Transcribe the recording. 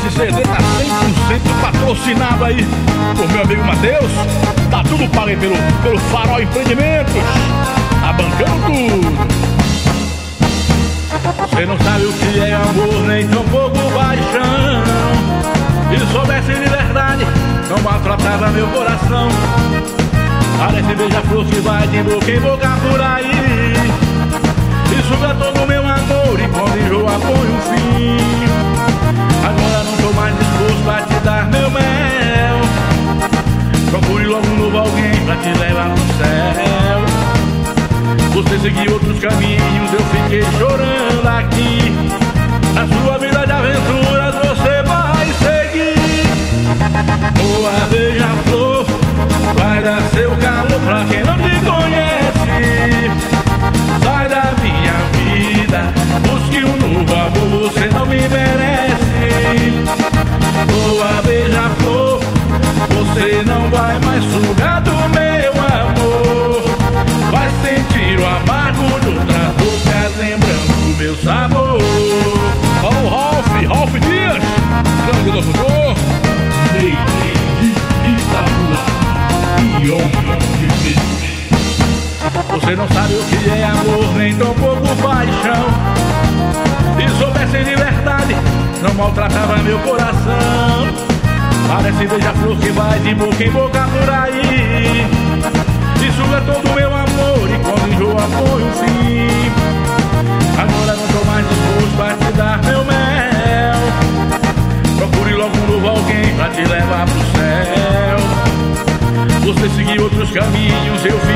Esse CD tá 100% patrocinado aí por meu amigo Matheus. Tá tudo pago aí pelo Farol Empreendimentos. Tá bancando tudo. Você não sabe o que é amor, nem tão pouco paixão. Se soubesse de verdade, não maltratava meu coração. Parece beija-flor que vai de boca em boca por aí, e suga todo o meu amor, e quando enjoa põe um fim. Agora não tô mais disposto a te dar meu mel. Procure logo um novo alguém pra te levar pro céu. Você seguiu outros caminhos, eu fiquei chorando aqui. Na sua vida de aventuras você vai seguir. Boa beija-flor, vai dar seu calor pra quem não te conhece. Sai da minha vida, busque um novo amor, você não me merece. Boa beija-flor, você não vai mais sugar do meu amor. Vai sentir o amargo de outras bocas, lembrando o meu sabor. Ó o Ralph Dias, grande locutor. Você não sabe o que é amor, nem tão pouco paixão. Se soubesse de verdade, não maltratava meu coração. Parece beija-flor que vai de boca em boca por aí, e suga todo o meu amor, e quando enjoa põe um fim. Agora não tô mais disposto a te dar meu mel. Procure logo um novo alguém pra te levar pro céu. Você seguiu outros caminhos, eu